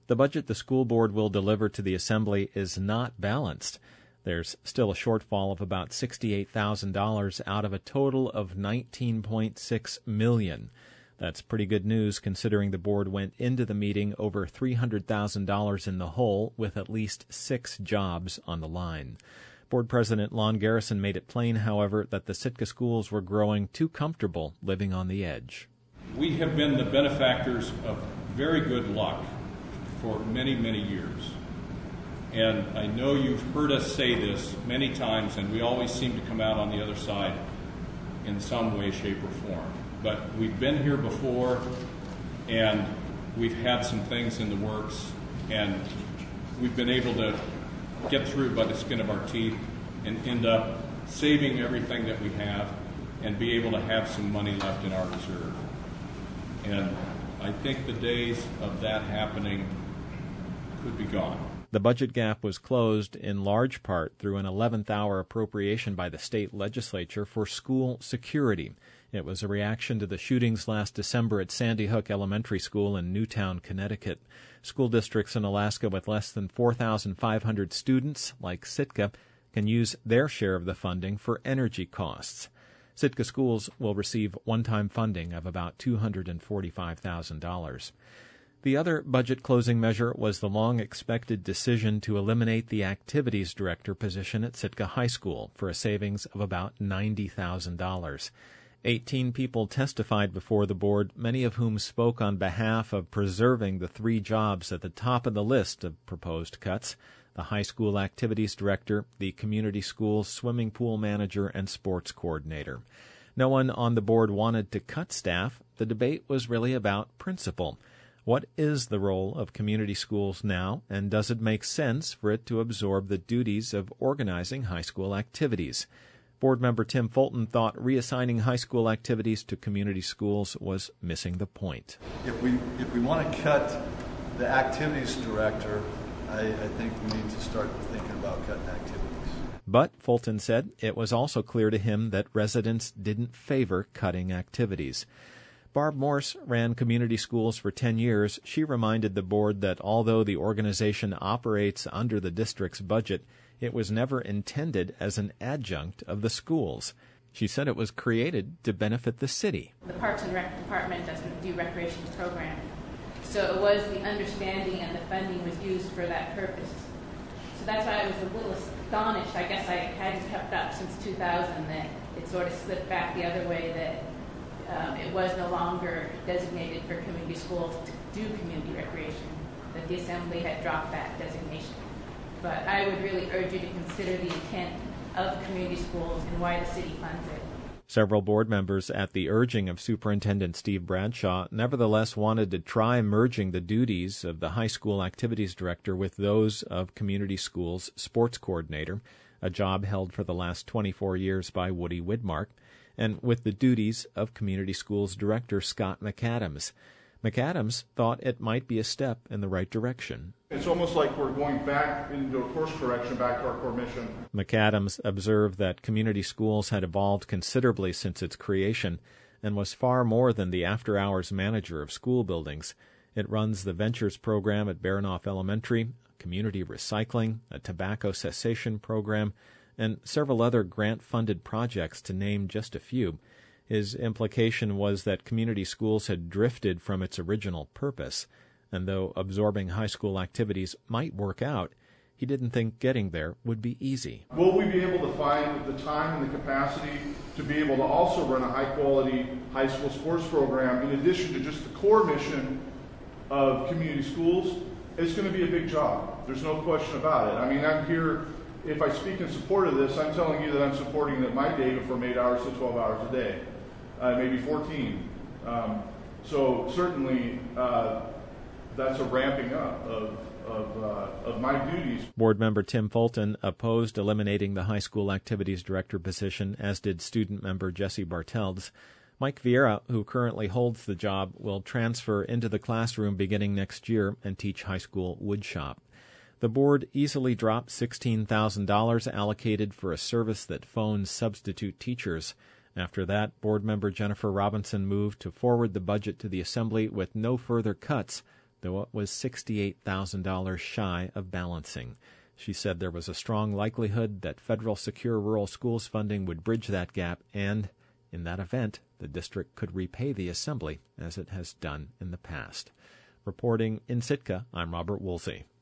The budget the school board will deliver to the Assembly is not balanced. There's still a shortfall of about $68,000 out of a total of $19.6 million. That's pretty good news considering the board went into the meeting over $300,000 in the hole with at least 6 jobs on the line. Board President Lon Garrison made it plain, however, that the Sitka schools were growing too comfortable living on the edge. We have been the benefactors of very good luck for many, many years. And I know you've heard us say this many times, and we always seem to come out on the other side in some way, shape, or form. But we've been here before, and we've had some things in the works, and we've been able to get through by the skin of our teeth and end up saving everything that we have and be able to have some money left in our reserve. And I think the days of that happening could be gone. The budget gap was closed in large part through an 11th hour appropriation by the state legislature for school security. It was a reaction to the shootings last December at Sandy Hook Elementary School in Newtown, Connecticut. School districts in Alaska with less than 4,500 students, like Sitka, can use their share of the funding for energy costs. Sitka schools will receive one-time funding of about $245,000. The other budget closing measure was the long-expected decision to eliminate the activities director position at Sitka High School for a savings of about $90,000. 18 people testified before the board, many of whom spoke on behalf of preserving the 3 jobs at the top of the list of proposed cuts: the high school activities director, the community school swimming pool manager, and sports coordinator. No one on the board wanted to cut staff. The debate was really about principle. What is the role of community schools now, and does it make sense for it to absorb the duties of organizing high school activities? Board member Tim Fulton thought reassigning high school activities to community schools was missing the point. If we want to cut the activities director, I think we need to start thinking about cutting activities. But, Fulton said, it was also clear to him that residents didn't favor cutting activities. Barb Morse ran community schools for 10 years. She reminded the board that although the organization operates under the district's budget, it was never intended as an adjunct of the schools. She said it was created to benefit the city. The Parks and Rec Department doesn't do recreation programming. So it was the understanding and the funding was used for that purpose. So that's why I was a little astonished. I guess I hadn't kept up since 2000 that it sort of slipped back the other way, that it was no longer designated for community schools to do community recreation, that the Assembly had dropped that designation. But I would really urge you to consider the intent of community schools and why the city funds it. Several board members, at the urging of Superintendent Steve Bradshaw, nevertheless wanted to try merging the duties of the high school activities director with those of community schools sports coordinator, a job held for the last 24 years by Woody Widmark, and with the duties of community schools director Scott McAdams. McAdams thought it might be a step in the right direction. It's almost like we're going back into a course correction back to our core mission. McAdams observed that community schools had evolved considerably since its creation and was far more than the after-hours manager of school buildings. It runs the Ventures program at Baranoff Elementary, community recycling, a tobacco cessation program, and several other grant-funded projects, to name just a few. His implication was that community schools had drifted from its original purpose, and though absorbing high school activities might work out, he didn't think getting there would be easy. Will we be able to find the time and the capacity to be able to also run a high-quality high school sports program in addition to just the core mission of community schools? It's going to be a big job. There's no question about it. I mean, I'm here, if I speak in support of this, I'm telling you that I'm supporting that my day from 8 hours to 12 hours a day. Maybe 14. So certainly that's a ramping up of my duties. Board member Tim Fulton opposed eliminating the high school activities director position, as did student member Jesse Bartelds. Mike Vieira, who currently holds the job, will transfer into the classroom beginning next year and teach high school woodshop. The board easily dropped $16,000 allocated for a service that phones substitute teachers. After that, board member Jennifer Robinson moved to forward the budget to the Assembly with no further cuts though it was $68,000 shy of balancing. She said there was a strong likelihood that federal Secure Rural Schools funding would bridge that gap, and in that event, the district could repay the Assembly as it has done in the past. Reporting in Sitka, I'm Robert Woolsey.